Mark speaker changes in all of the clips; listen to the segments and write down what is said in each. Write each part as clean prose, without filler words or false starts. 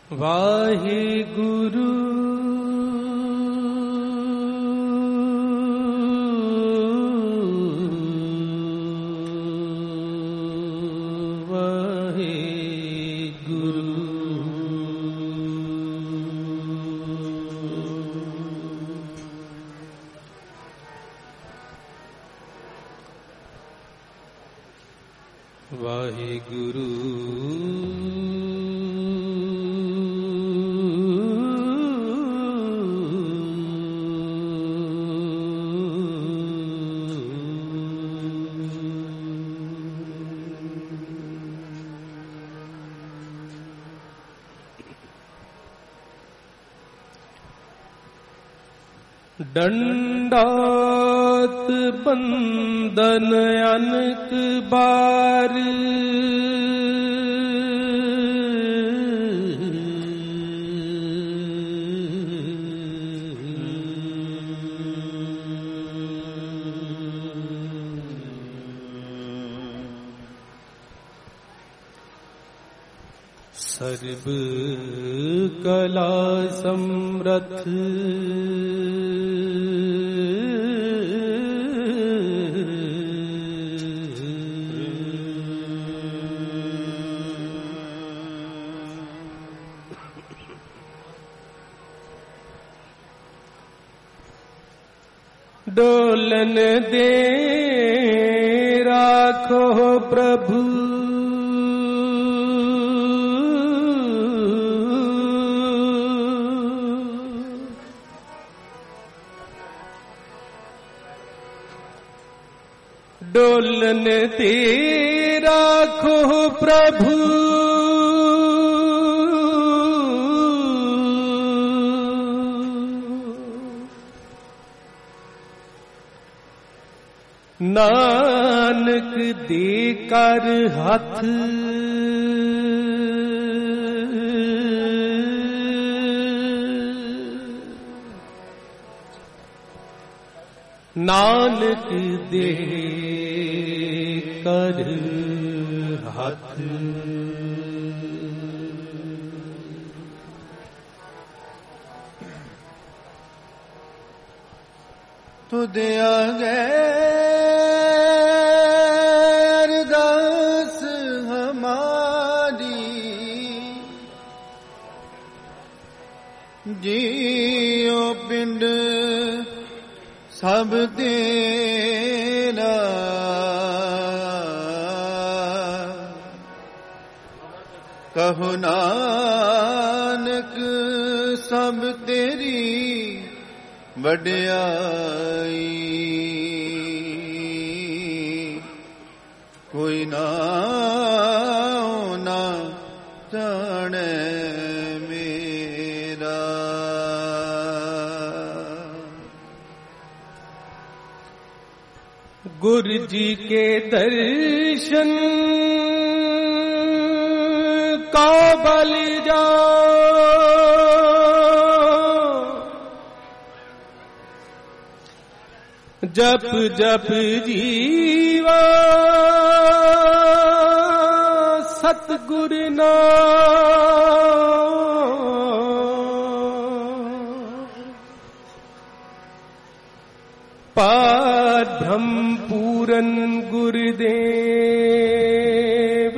Speaker 1: वाहिगुरु वाहिगुरु दंडात बंदन अनक बार सर्व कला समरथ डोलन दे राखो प्रभु डोलन दे राखो प्रभु नानक दे कर हाथ नानक दे कर हाथ
Speaker 2: तुद अरदास हमारी जियो पिंड सब तेरा कहो नानक सब तेरी वड्याई कोई ना जाने मेरा
Speaker 1: गुरु जी के दर्शन का बल जप जप जीवा सतगुरु नाम पार ब्रह्म पूरन गुरुदेव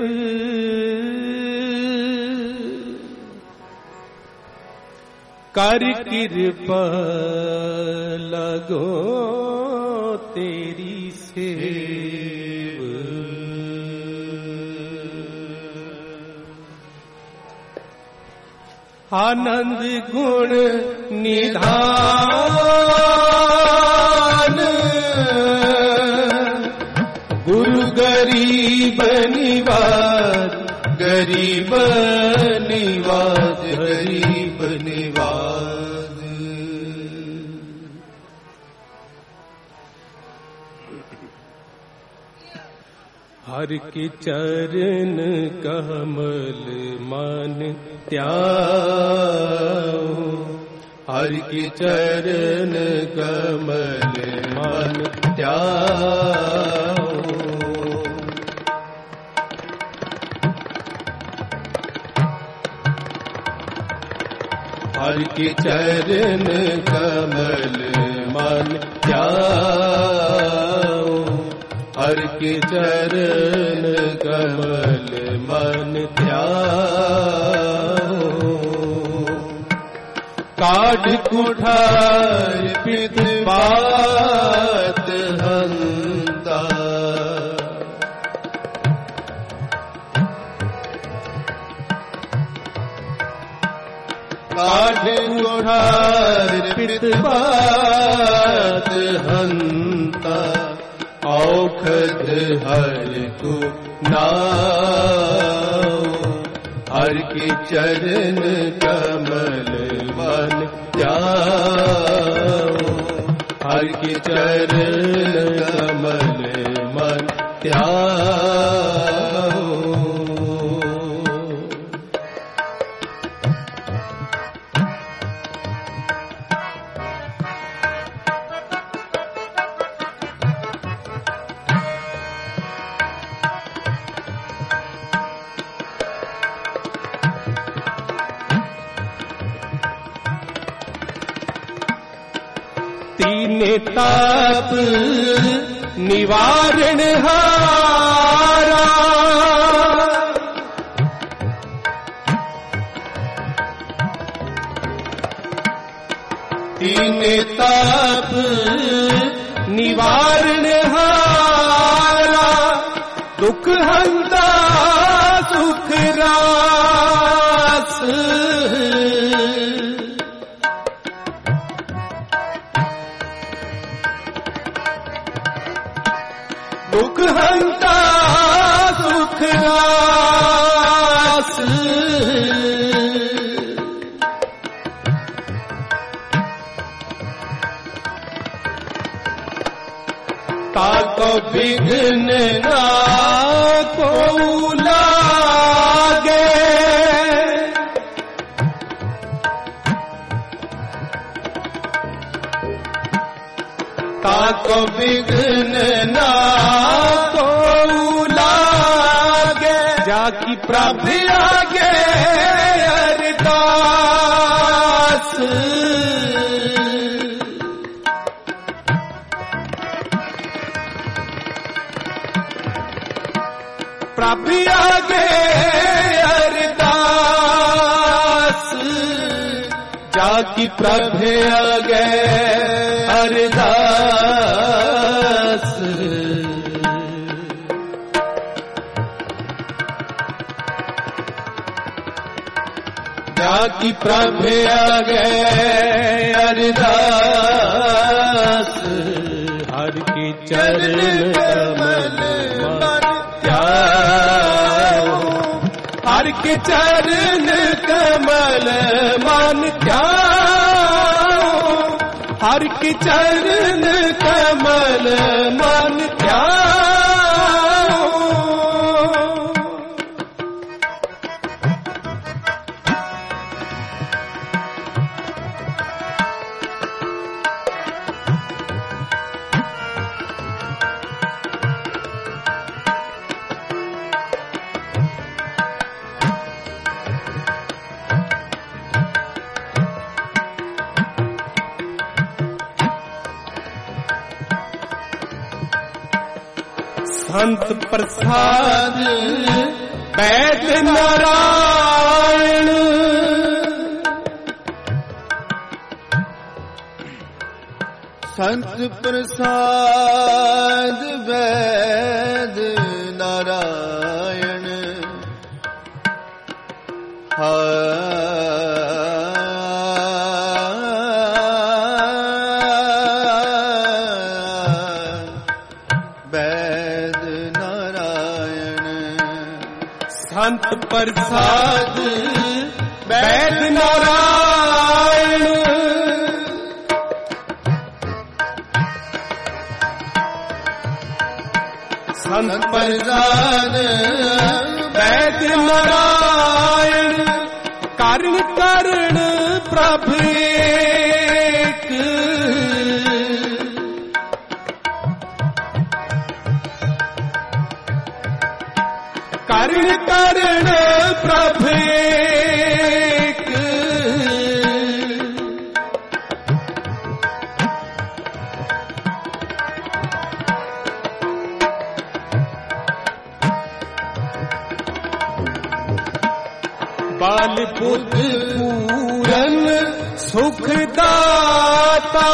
Speaker 1: कर कृपा लगो तेरी सेव आनंद गुण निधान गुरु गरीब निवाज गरीब निवाज गरीब निवाज हर के चरण कमल मन त्याओ हर के चरण कमल मन त्याओ हर के चरण कमल मन ध्याओ, हर के चरण कमल मन ध्याओ। काढ़ कुठार पित बात हंता, काढ़ कुठार पित बात हंता, औखद हर को नाओ, हर के चरण कमल मन ध्याओ, हर के चरण कमल मन ध्याओ। तीने ताप निवारण हारा, तीने ताप निवारण हारा, दुख हंता सुख रास, दुख हंता सुख रास। ताको विघ्न ना को लागे, ताको विघ्न ना को लागे, जाकी प्रभु आगे अरदास। प्रभु आगे अरदास, जाकी प्रभु आगे अरदास। जाकी प्रभु आगे अरदास, हर के चरण कमल मन ध्याओ, हर के चरण कमल मन ध्याओ, हर के चरण कमल मन ध्याओ। संत प्रसाद वैद नारायण, संत प्रसाद वैद नारायण, संत प्रसाद वैद नारायण, संत प्रसाद वैद नारायण, कारण कारण प्रभु एक, कारण कारण प्रभु एक, बुध पूरन सुखदाता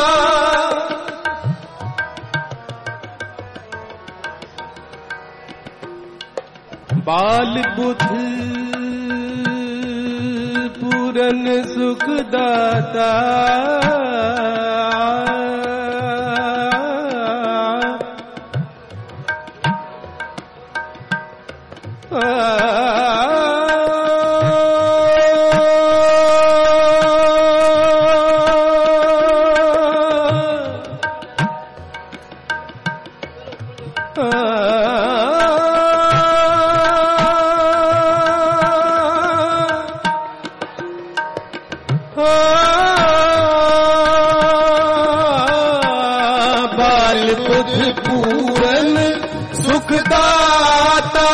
Speaker 1: बाल बुध पूरन सुखदाता बाल बुध पूरन सुखदाता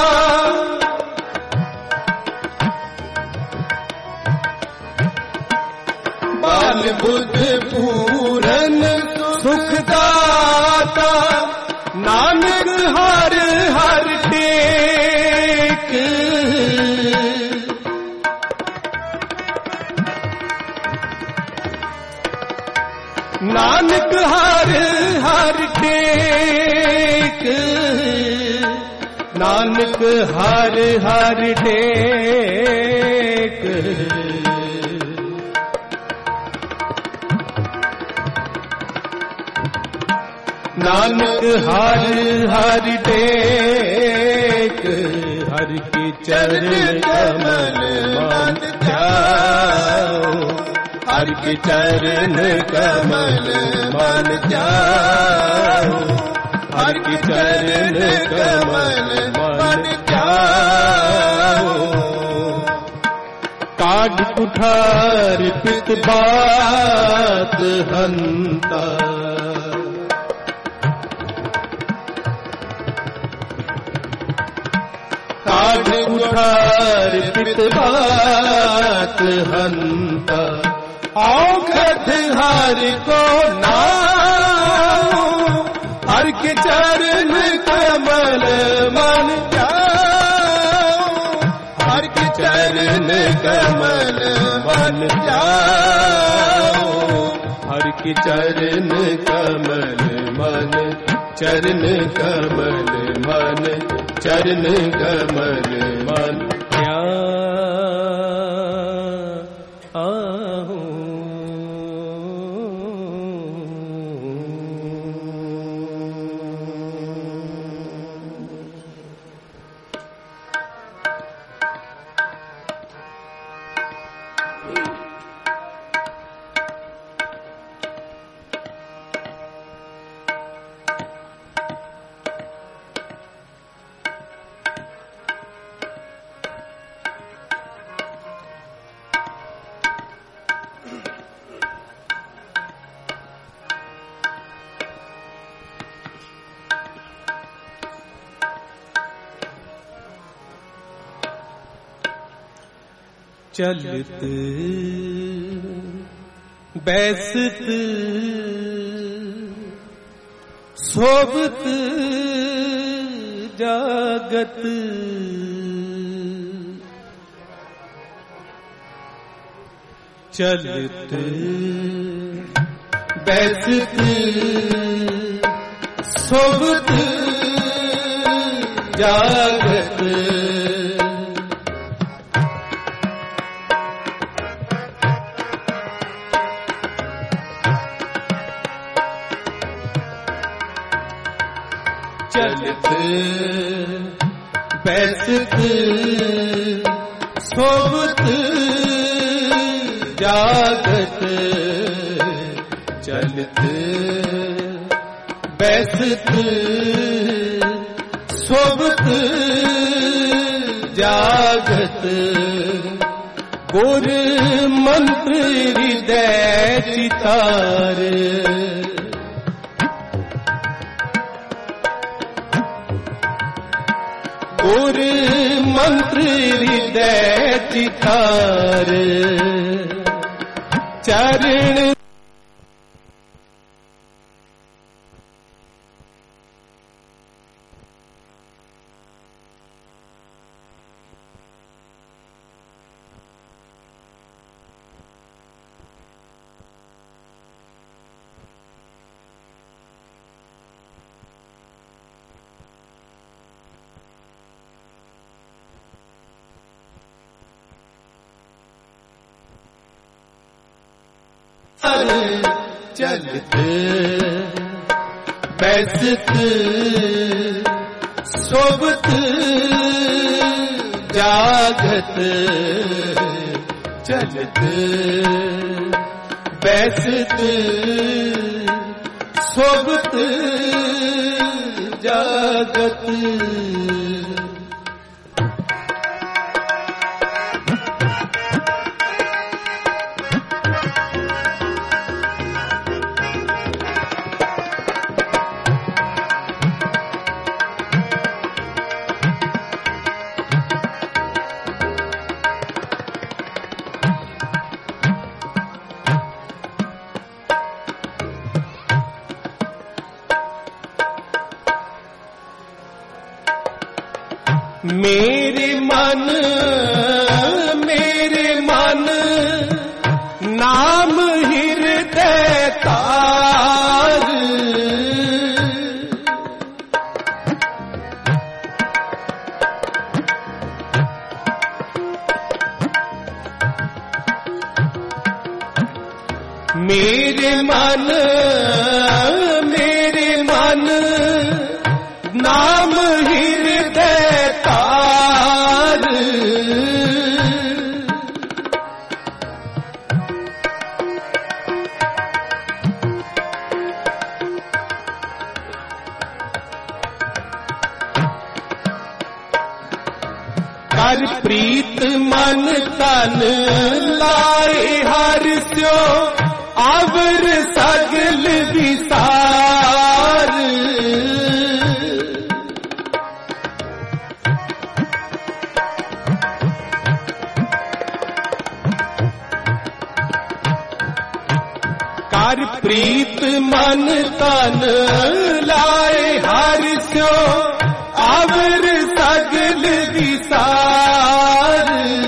Speaker 1: बाल बुध पूरन सुखदाता नानक हर हर टेक नानक हर हर टेक नानक हर हर टेक नानक हर हर टेक हर के चरण कमल मन ध्याओ हर के चरण कमल मन ध्याओ हर के चरण कमल मन ध्याओ काग कुठार पित बात हंता काग कुठार पित बात हंता औखद हर को नाम हर के चरण कमल मन जाओ हर के चरण कमल मन जाओ हर के चरण कमल मन चरण कमल मन चरण कमल मन चलत बैसत सोबत जागत चलत बैसत सोबत जागत चलत बैसत सोबत जागत चलत बैसत सोबत जागत गुर मंत्र हृदय चितार गुर मंत्र हृदय चितार चरण चलत बैसत सोबत जागत चलत बैसत सोबत जागत। मेरे मन नाम हृदय तार मेरे मन नाम हृदय तार कर प्रीत मन तन लाए हर स्यो आवर सगल विसार कर प्रीत मन तन लाए हर स्यो आवर सगल विसार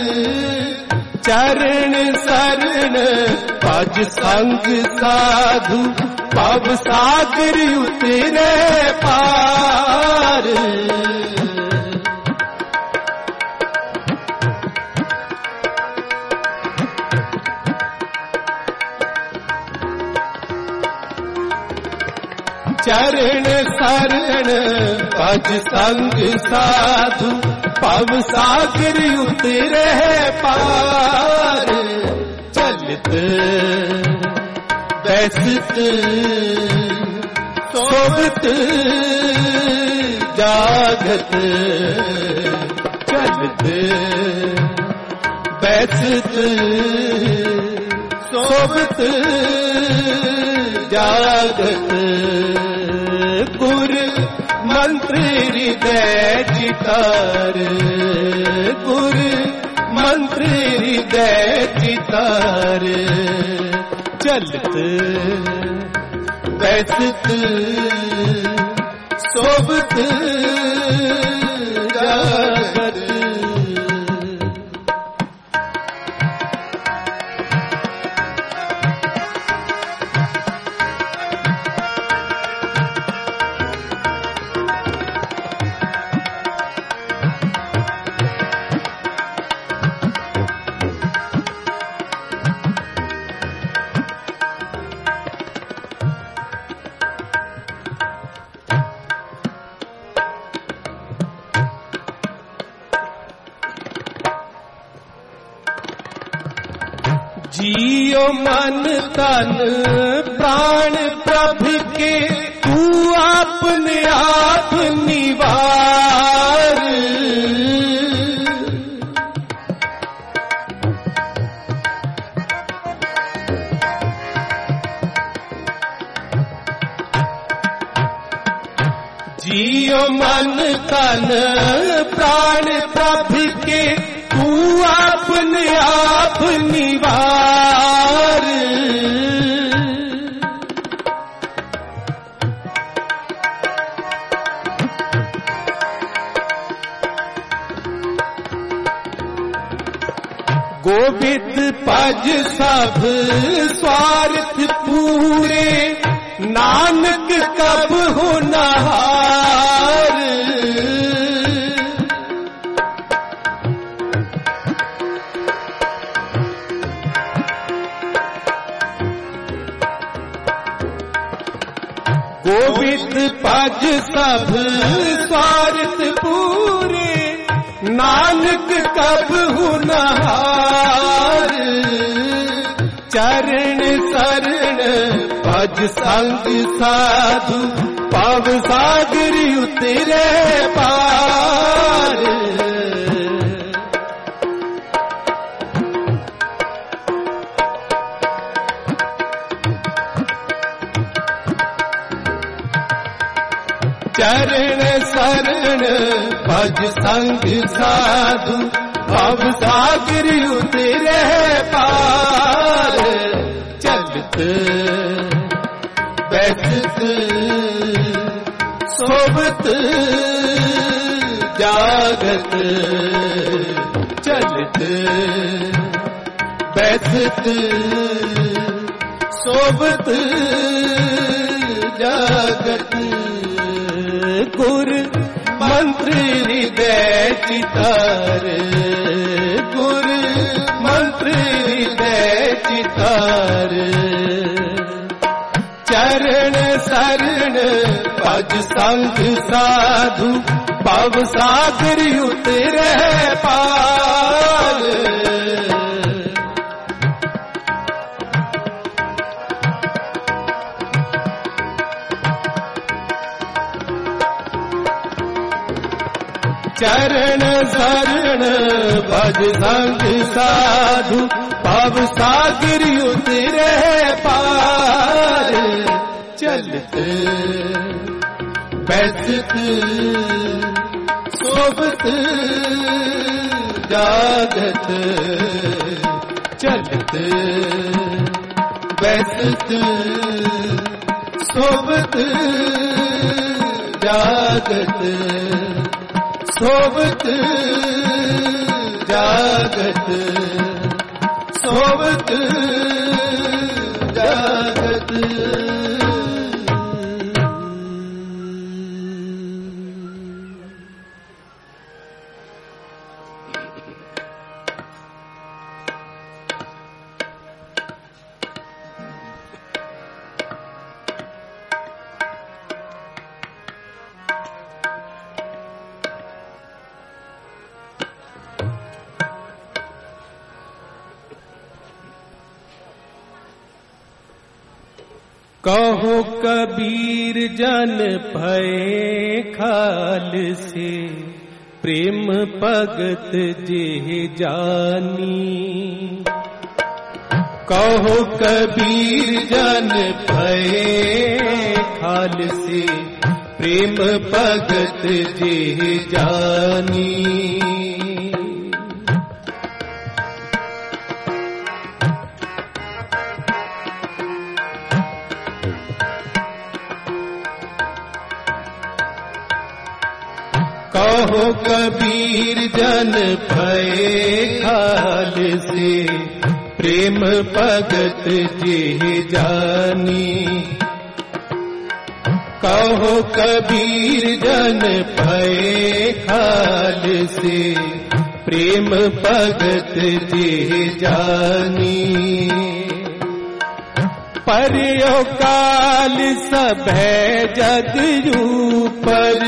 Speaker 1: चरण शरण भज संग साधु भव सागर उतरे पार चरण शरण भज संग साधु भव सागर उतरे पार चलत बैसत सोबत जागत चलत बैसत सोबत जागत गुर मंत्र हृदय चितार गुर मंत्र हृदय चितार चलत बैसत सोबत जागत। जियो मन तन प्राण प्रभु के तू अपने आप निवार जियो मन तन प्राण प्रभु के तू अपने आप निवार गोविंद पज सब स्वार्थ पूरे नानक कब हो नहार गोविंद भज सब स्वार्थ पूरे, नानक कबहु न हार। चरण शरण भज संग साधु, पाव सागर उतरे पार। चरण शरण भज संग साधु, भव सागर उतरे पार। चलत बैठत सोबत जागत, चलत बैठत सोबत जागत। गुर मंत्र हृदय चितार, गुर मंत्र हृदय चितार। चरण शरण भज संग साधु, भव सागर उतरे पार। चरण शरण भज संग साधु, भव सागर उतरे पार। चलत बैठत सोबत जागत, चलत बैठत सोबत जागत, सोबत जागत, सोबत जागत। कहो कबीर जन भये खाल से, प्रेम भगत जेह जानी। कहो कबीर जन भये खाल से, प्रेम भगत जेह जानी। कहो कबीर जन भये खाल से, प्रेम भगत जेह जानी। कहो कबीर जन भये खाल से, प्रेम भगत जेह जानी। पर्यो काल सब जग ऊपर,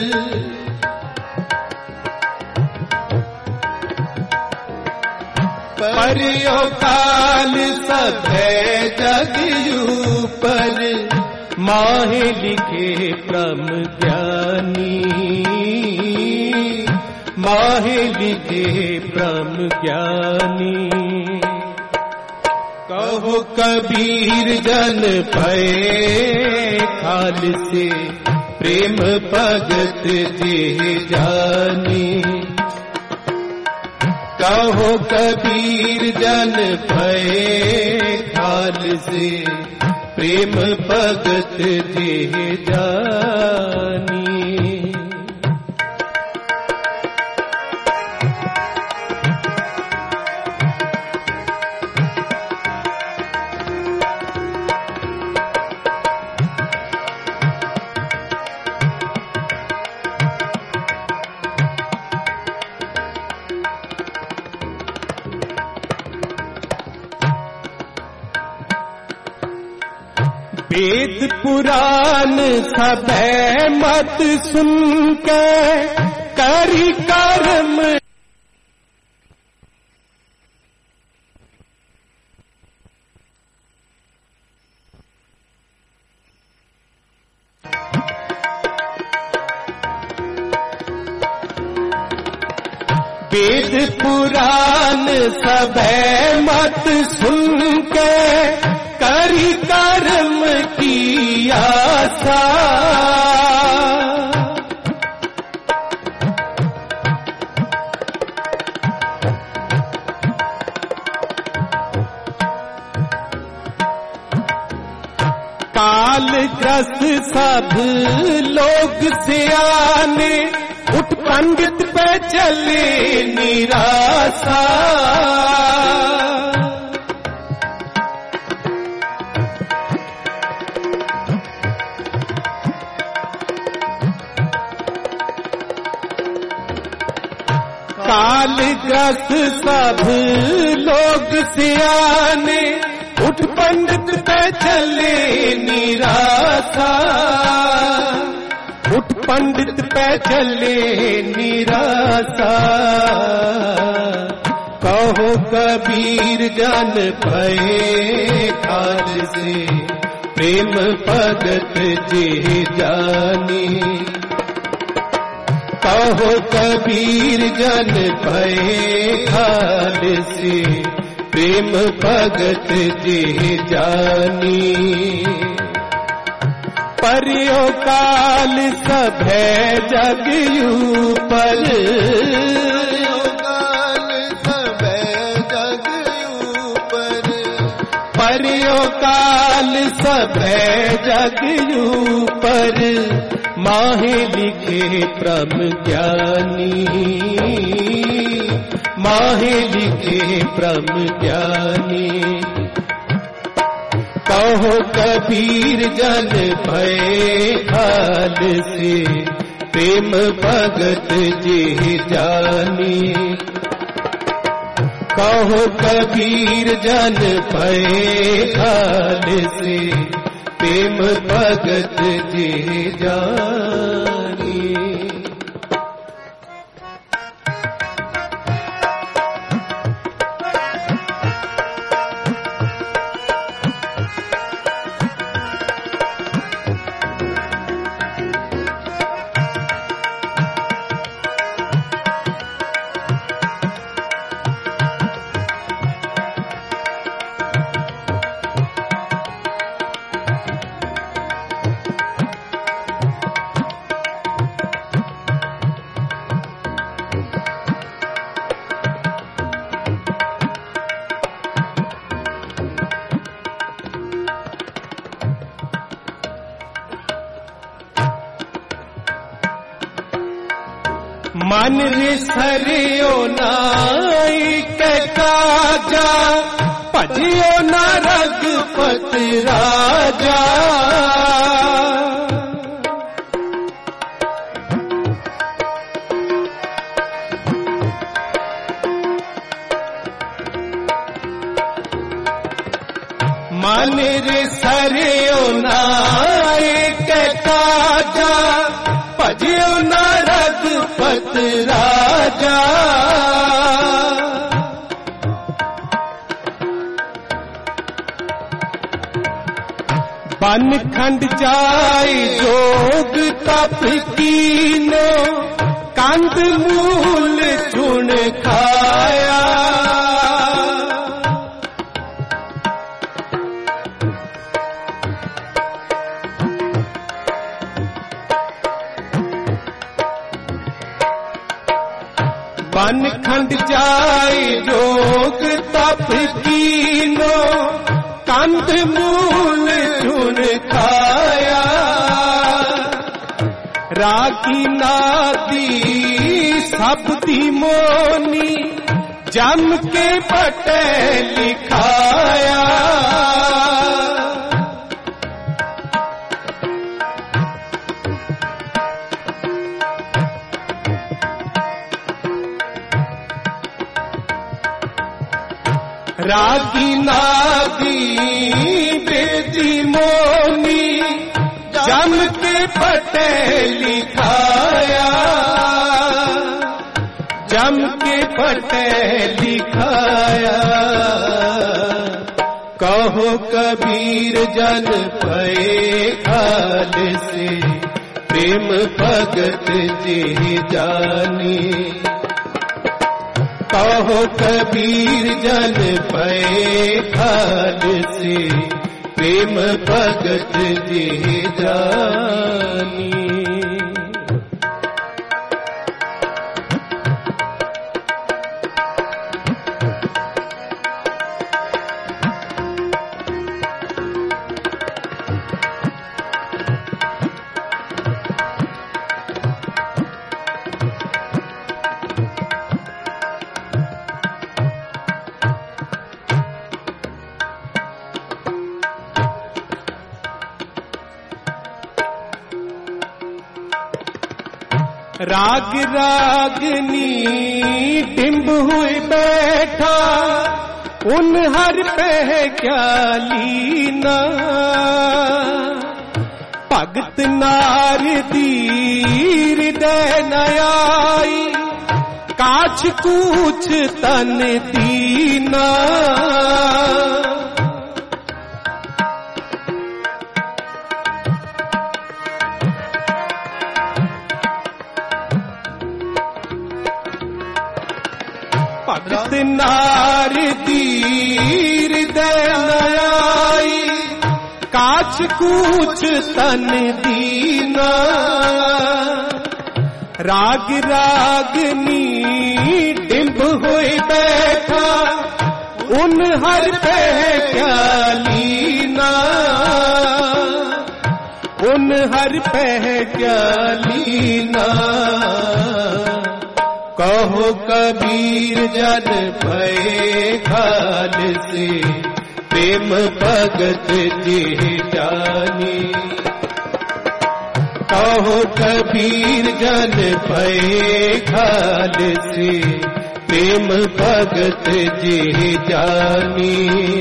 Speaker 1: पर्यो काल सब जग ऊपर। माहे लिखे परम ज्ञानी, माहे लिखे परम ज्ञानी। कहो कबीर जन भये खाल से, प्रेम भगत जेह जानी। कहो कबीर जन भये खाल से, प्रेम भगत जेह जानी। वेद पुराण सबे मत सुन के करी कर्म वेद पुराण सबे मत सुन के करी कर्म की आशा। कालग्रस्त सब लोग सियाने उठ पंडित पे चले निराशा। कालग्रस्त सब लोग सियाने उठ पंडित पे चले निराशा। उठ पंडित पे चले निराशा। कहो कबीर जन भये खाल से प्रेम भगत जे जानी। कहो कबीर जन भये खाल से प्रेम भगत जे जानी। परियो काल सभे जग ऊपर।
Speaker 2: काल सभे जग ऊपर।
Speaker 1: परियो काल सभे जग ऊपर। माहे लिखे परम ज्ञानी। माहे लिखे परम ज्ञानी। कहो कबीर जन भये खाल से प्रेम भगत जे जानी। कहो कबीर जन भये खाल से प्रेम भगत जे जानी। मन विसरियो नाई के काजा। भजियो न रघुपत राजा। मन विसरियो नाई के काजा। भजियो न रघुपत राजा। बन खंड जाय जोग तप कीनो। कंद मूल चुन खाया। बन खंड जाय जोग तप कीनो। कंद मूल चुन खाया। रागी नादी सब दी मोनी। जम के पटे लिखाया। जागी नादी बेदी मोनी जम के पटे लिखाया, जम के पटे लिखाया। कहो कबीर जन पे खाल से प्रेम भगत जी जानी। कहो कबीर जन पे खाल से प्रेम भगत जी जानी। राग रागनी टिम्ब हुए बैठा, उन हर पे क्या लीना। भगत नार दीर दयाई, काछ कूछ तन दीना। भगत नार दीर दयाई, काछ कूछ तन दीना। राग रागनी डिम्ब हुए बैठा, उन हर पे क्या लीना। उन हर पे क्या लीना। कहो कबीर जन पे खाल से प्रेम भगत जी जानी। कहो कबीर जन पे खाल से प्रेम भगत जी जानी।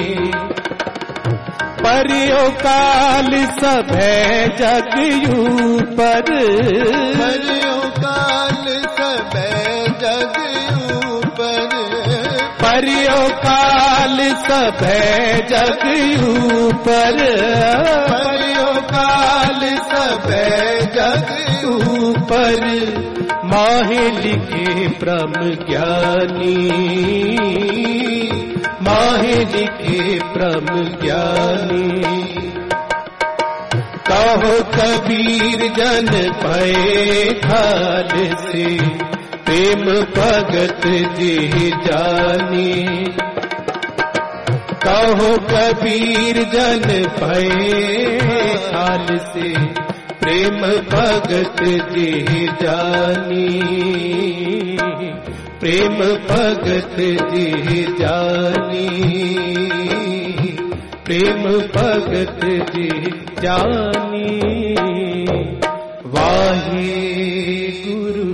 Speaker 1: परियो काल सब है जग ऊपर,
Speaker 2: परियो काल सब जग ऊपर।
Speaker 1: परियो काल सब है जग ऊपर। परियो काल सब है जग ऊपर। माहे लिखे परम ज्ञानी, माहे लिखे परम ज्ञानी। कहो कबीर जन पे खाल से प्रेम भगत जी जानी। कहो कबीर जन पे खाल से प्रेम भगत जी जानी। प्रेम भगत जी जानी। प्रेम भगत जी जानी। वाहे गुरु।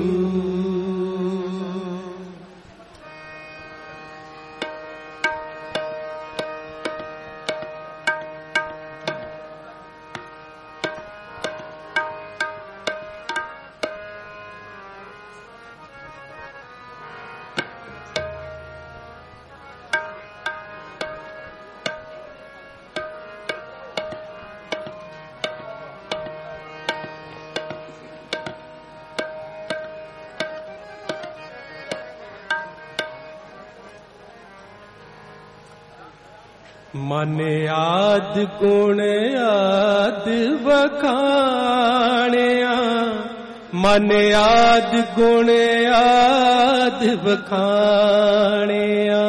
Speaker 1: मन आद गुण आद बखाणिया। मन आद गुण आद बखाणिया।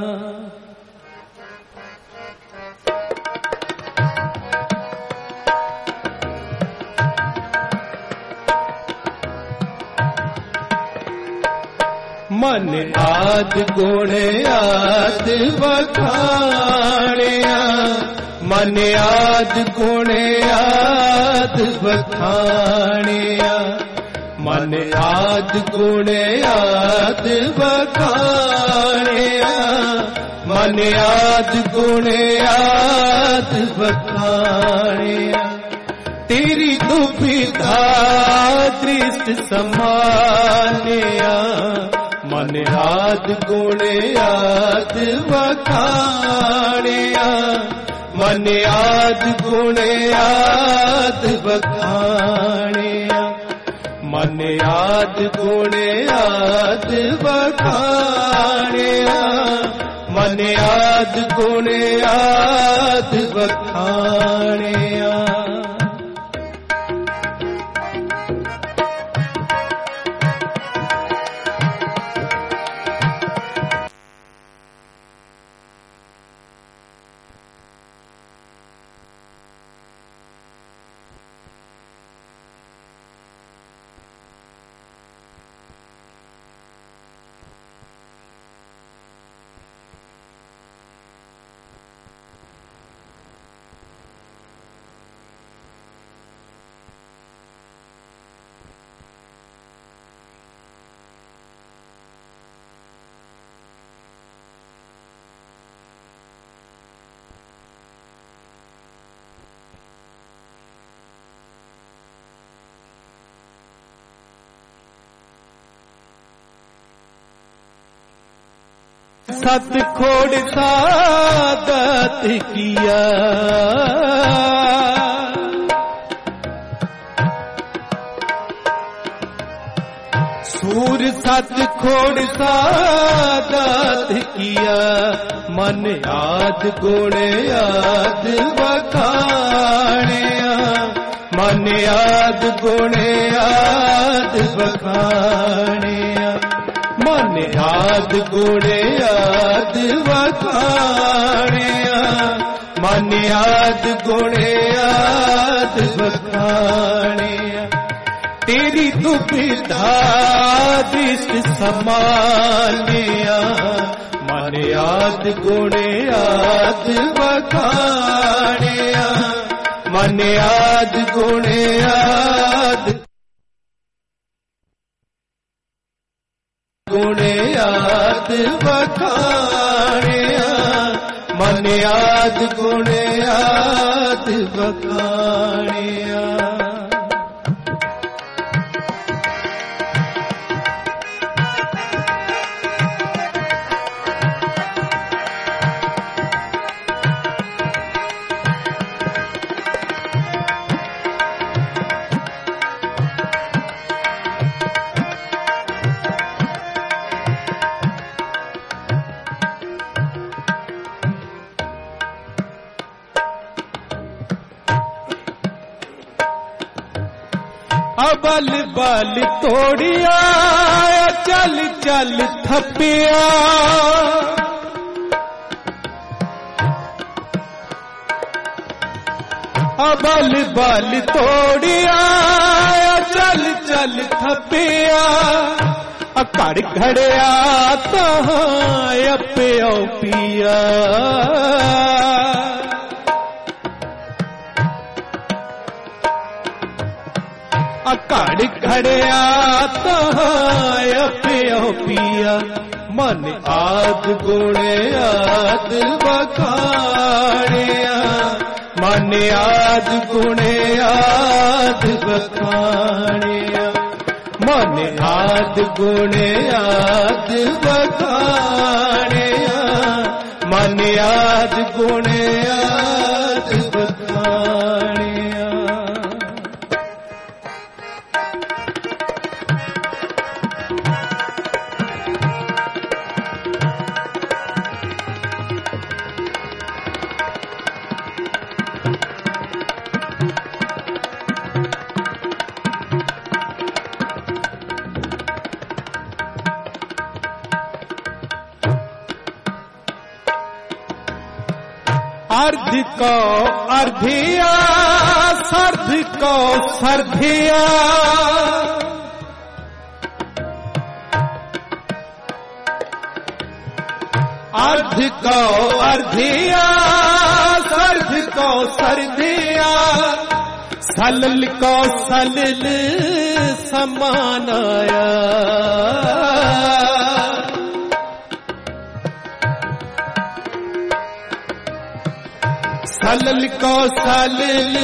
Speaker 1: मन आद गुण आद बखाणिया। मन आद गुण आद बखाणिया। मन आद गुण आद बखाणिया, मन आद गुण आद बखाणिया। तेरी दुविधा दृष्ट समानिया, मन आद गुण आद बखाणिया, मन आद गुण आद बखाणिया, मन आद गुण आद बखाणिया, मन आद गुण आद बखाणिया। सत खोड़ सादत किया, सूर सत खोड़ सादत किया, मन आद गुण आद बखाणिया, मन आद गुण आद बखाणिया, मन आद गुण आद बखाणिया, मन आद गुण आद बखाणिया। तेरी दुविधा दृष्ट समानिया, मन आद गुण आद बखाणिया, मन आद गुण आद गुण आद बखाणिया, मन आद गुण आद बखाणिया। अबल बल तोड़िया, चल चल थपिया, अबल बल तोड़िया, चल चल थपिया, अकड़ घड़िया तो प्यो पिया, अकड़ घड़िया तो प्यो पिया, मन आद गुण आद बखाणिया, मन आद गुण आद बखाणिया, मन आद गुण आद बखाणिया, मन आद गुण आद बखाणिया। अर्ध को अर्धिया, सर्ध को सर्धिया, अर्ध को अर्धिया, सर्ध को सर्धिया, सलल को सलल समानाया सलल को सलल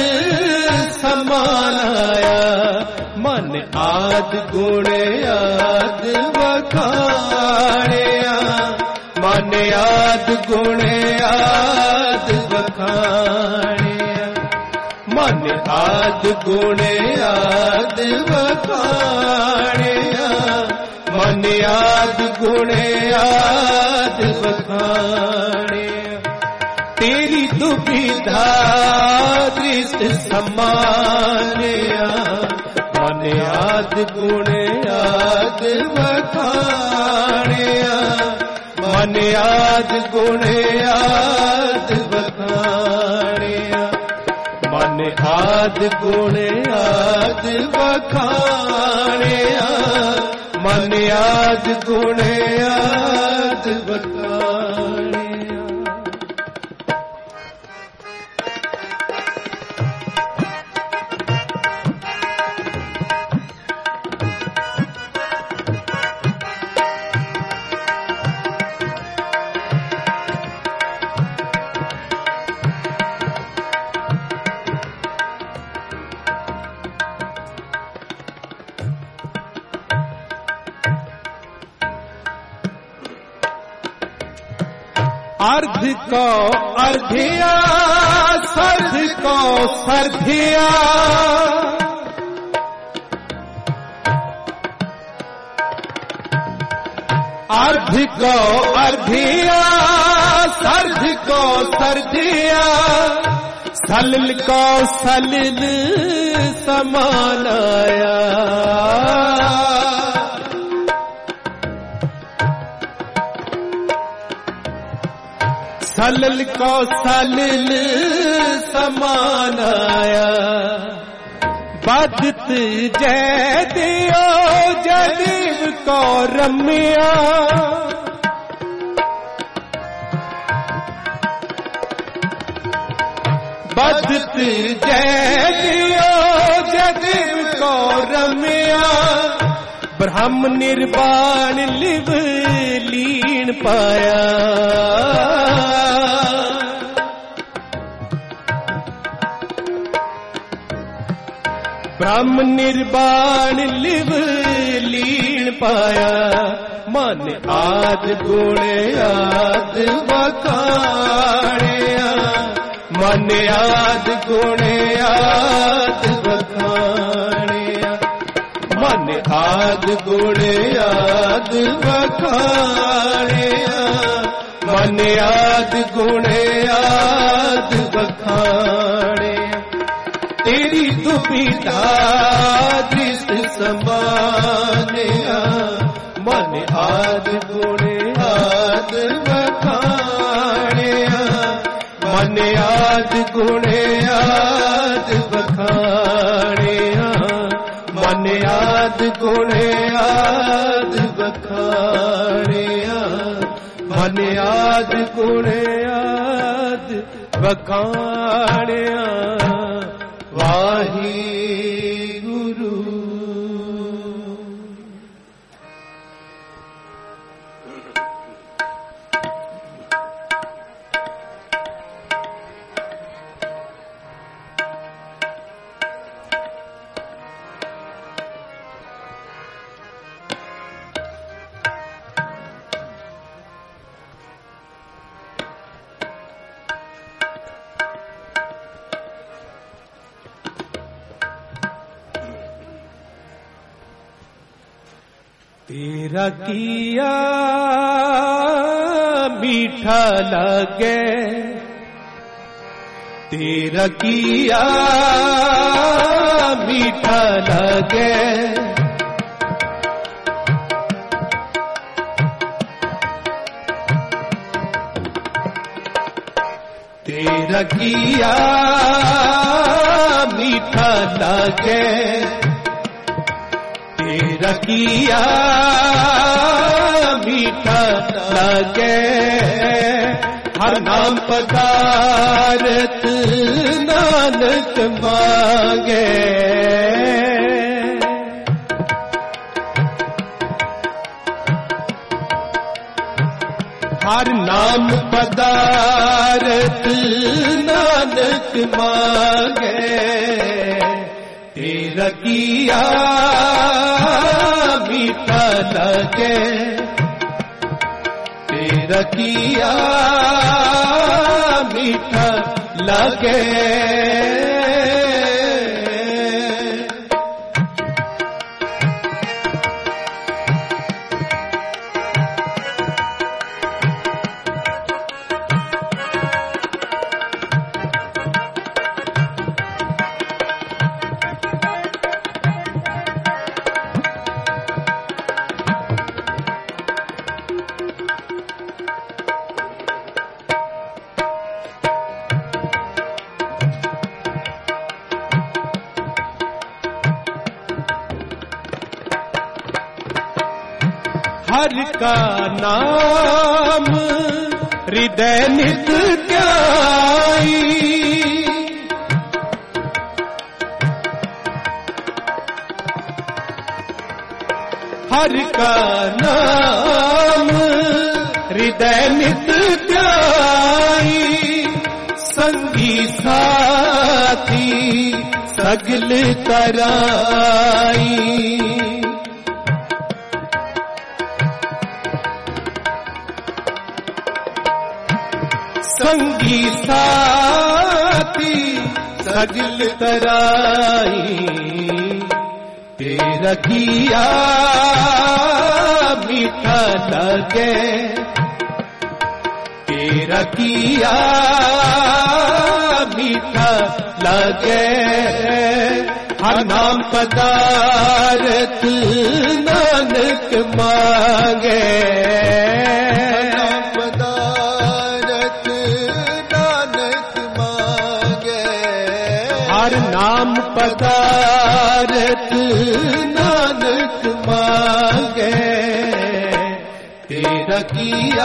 Speaker 1: समानाया मन आद गुण आद वखाणिया मन आद गुण आद वखाणिया मन आद गुण आद वखाणिया मन आद गुण आद वखाणिया तेरी दुविधा दृष्ट समानिया मन आद गुण आद वखाणिया मन आद गुण आद वखाणिया मन आद गुण आद वखाणिया मन आद गुण आद वखाणिया। अर्ध को अर्धिया सर्ध को सर्धिया अर्ध को अर्धिया सर्ध को सर्धिया सलल को सलल समानाया सलल को सलल समानाया बदत जय दियो जदीव को रम्या बदत जय दियो जदीव को रम्या ब्रह्म निर्वाण लिव लीन पाया ब्रह्म निर्वाण लिव लीन पाया मन आद गुण आद वखाणिया मन आद गुण आद वखाणिया मन आद गुण आद वखाणिया मन आद गुण आद वखाणिया तेरी दुविधा दृष्ट समानिया मन आद गुण आद वखाणिया मन आद गुण आद वखाणिया मन आद गुण आद वखाणिया मन आद गुण आद वखाणिया वाही गुरु। तेरा किया मीठा लगे तेरा किया मीठा लगे तेरा किया मीठा लगे तेरा किया मीठा लगे हर नाम पदारथ नानक मांगे। हर नाम पदारथ नानक मांगे। तेरा किया मीठा लगे, तेरा किया मीठा लगे। हर का नाम हृदय नित ध्याई। हर का नाम हृदय नित ध्याई। संगी साथी सगल तराई। संगी साथी सगल तराई। तेरा किया मीठा लगे, तेरा किया मीठा लगे। हर नाम पदारथ नानक मांगे। हर नाम पदारथ नानक मांगे। तेरा किया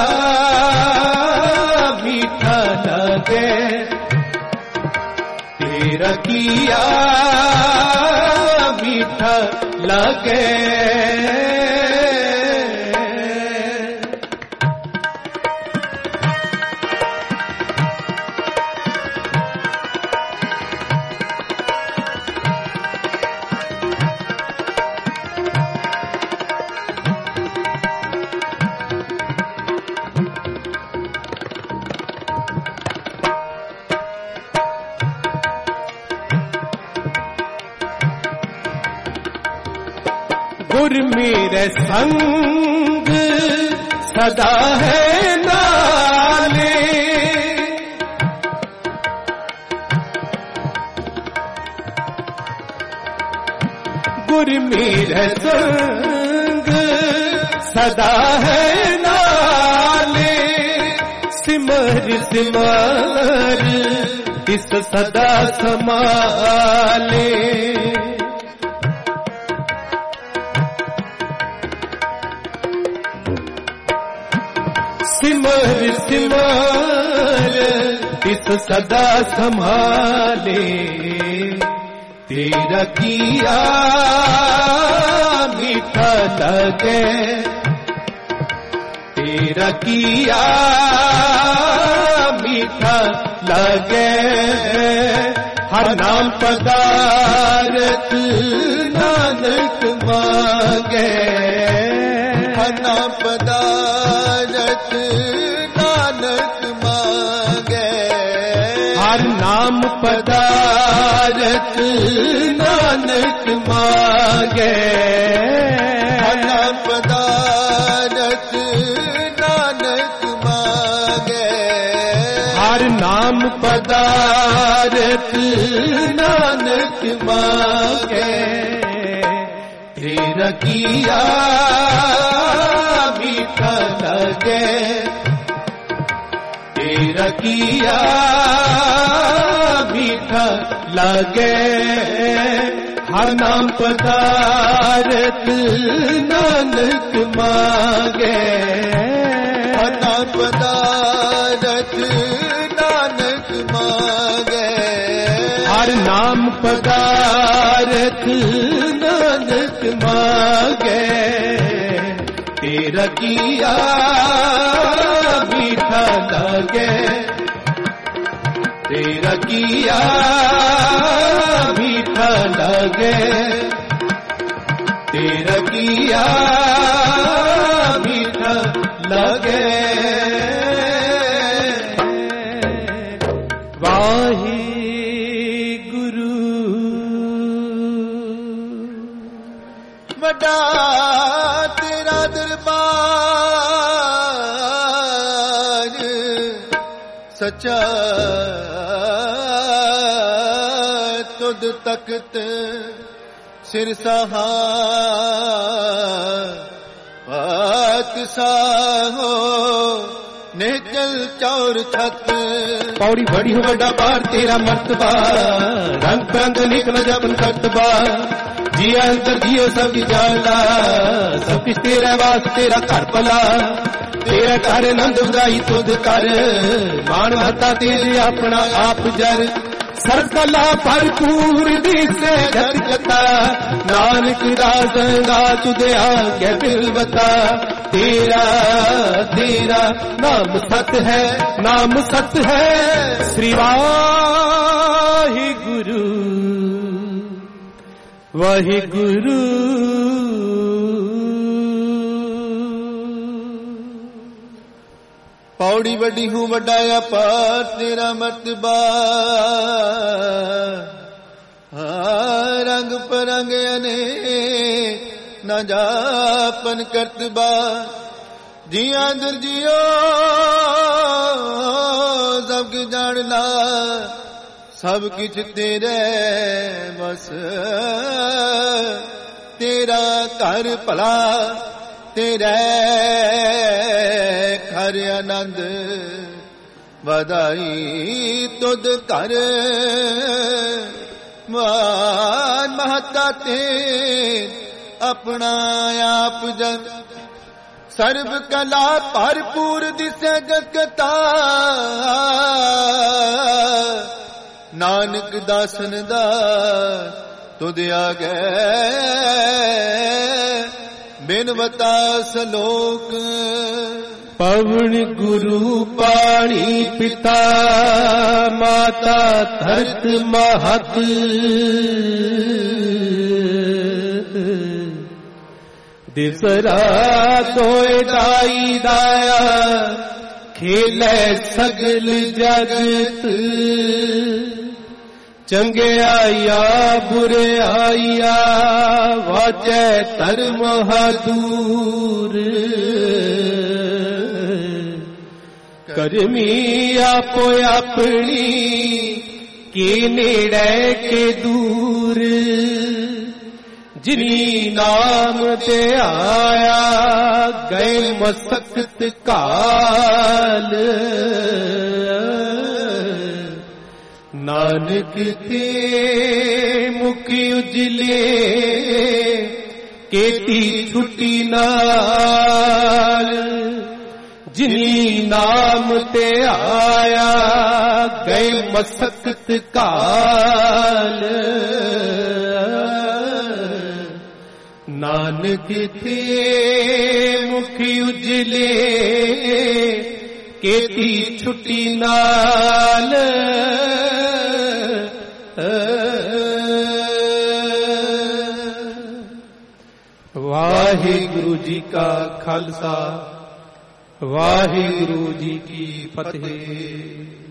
Speaker 1: मीठा लगे, तेरा किया मीठा लगे। गुर मेरे संग सदा है नाले। गुर मेरे संग सदा है नाले। सिमर सिमर इस सदा संभाले। सिमर सिमर इस सदा संभाले। तेरा किया मीठा लगे, तेरा किया मीठा लगे। हर नाम पदारथ नानक मांगे। हर नाम पदारथ नानक मांगे। हर नाम पदारथ नानक मांगे। हर नाम पदारथ नानक मांगे। हर नाम पदारथ नानक मांगे। तेरा किया मीठा लगे, तेरा किया मीठा लगे। हर नाम पदारथ नानक मांगे। हर नाम पदारथ नाम पदारथ नानक मांगे, तेरा किया मीठा लागे, तेरा किया मीठा लागे, तेरा किया मीठा लागे। वाहे गुरु
Speaker 2: वड्डा तेरा दरबार, सच्चा तुद तख्त सिर सहाहो नेचल चौर छत।
Speaker 1: पौड़ी बड़ी हो बड़ा बार तेरा मर्तबा, रंग बिरंग निकल जपन करतबा, जिया अंतर जियो सब जाला, सब किस तेरा वास तेरा घर भला, तेरा घर नंद उदाई तुद कर, मान महता तेरे अपना आप जर, सरकला भरपूर दिसे जत जता, नानक राजंगा तुझे आगे दिल बता, तेरा तेरा नाम सत है, नाम सत है, श्री वाहिगुरु वाहिगुरु।
Speaker 2: पौड़ी बड़ी हूँ वड्डाया पार तेरा मर्तबा, रंग परंग अनेक न जापन करतबा, जिया दर जियो सब जानना, सब किछ तेरे बस, तेरा घर भला तेरे घर आनंद, बधाई तुद घर मान महता ते अपना आप जन, सर्व कला भरपूर दिसे जगता, नानक दासन दा तुद आगे बिनवता सलोक।
Speaker 1: पवन गुरु पाणी पिता माता धरत महत, दिसरा सोए दाई दाया, खेले सगल जगत, चंगे आया बुरे आया, वाचे धर्म दूर, करमी आपो अपनी के नेड़े के दूर, जिनी नाम ते आया गए मसकत काल, नानक ते मुखी उजले केती छुट्टी नाल, जिनी नाम ते आया गए मसकत काल, नानक ते मुखी उजले केती छुट्टी नाल। वाहिगुरु जी का खालसा, वाहिगुरु जी की फतेह।